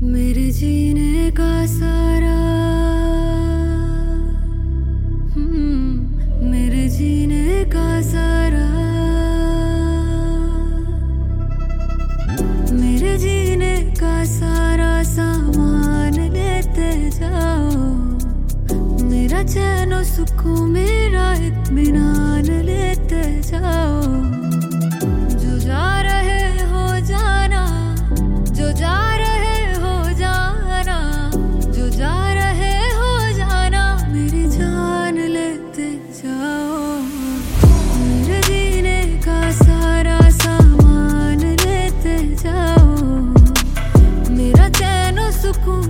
मेरे जीने का सारा मेरे जीने का सारा मेरे जीने का सारा सामान लेते जाओ। मेरा चैन और सुकून मेरा इत्मीनान लेते जाओ। जो जा रहे हो जाना, जो जा रहे हो जाना, जो जा रहे हो जाना, मेरी जान लेते जाओ। मेरे जीने का सारा सामान लेते जाओ। मेरा चैन और सुकून